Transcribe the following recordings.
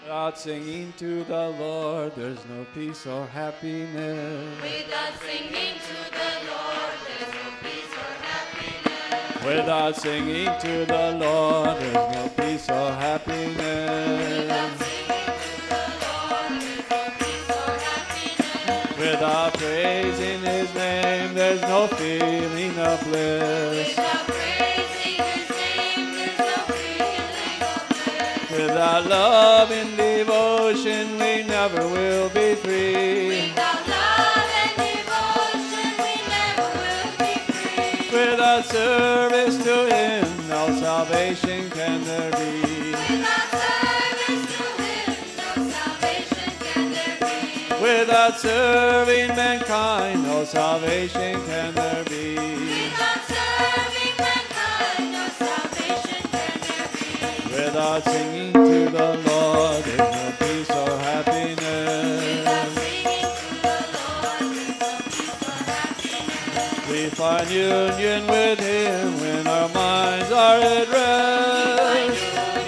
Without singing to the Lord, there's no peace or happiness. Without singing to the Lord, there's no peace or happiness. Without singing to the Lord, there's no peace or happiness. Without praising His name, there's no feeling of bliss. Without praising His name, there's no feeling of bliss. Without love and devotion, we never will be free. Without love and devotion, we never will be free. Without service to Him, no salvation can there be. Without service to Him, no salvation can there be. Without serving mankind, no salvation can there be. Without serving mankind, no salvation can there be. Without singing to the Lord, there's no peace or Without happiness. singing to the Lord, there's no peace or happiness. We find union with Him when our minds are at rest.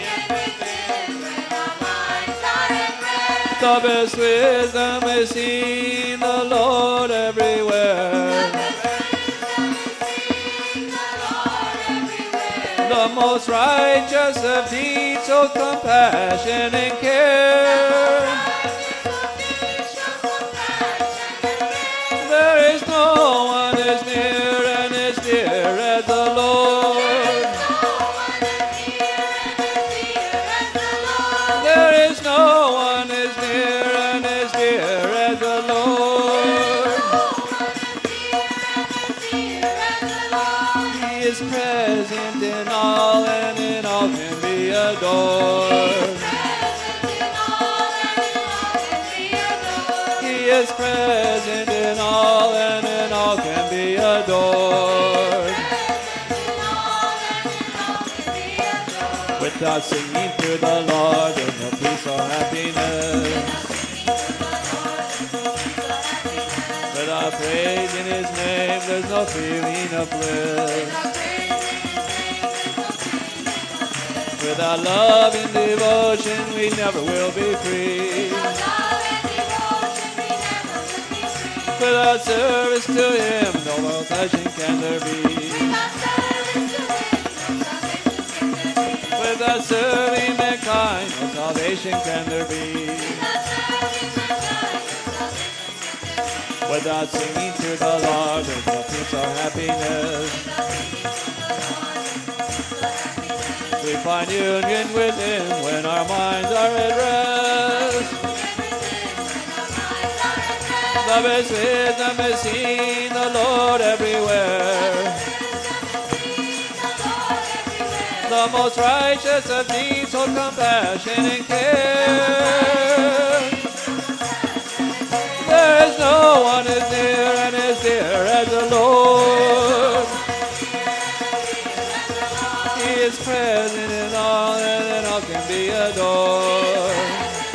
The best wisdom is seen the Lord everywhere. The most righteous of deeds, so compassion and care. There is no one as near and as dear as the Lord. There is no one as near and as dear as the Lord. He is present in all and in all can be adored. He is present in all and in all can be adored. Without singing to the Lord, there's no peace or happiness. Without praising His name, there's no feeling of bliss. Without love and devotion, we never will be free. Without service to Him, no salvation can there be. Without serving mankind, no salvation can there be. Without singing to the Lord, there's no peace or happiness. We find union with Him when our minds are at rest. The best wisdom is seen the Lord everywhere. The most righteous of deeds, so compassion and care. There is no one as near and as dear as the Lord. He is present in all and in all can be adored.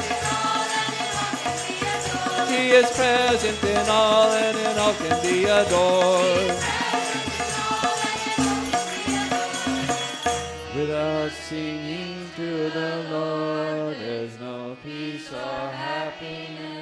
He is present in all and in all can be adored. Without singing to the Lord, there's no peace or happiness.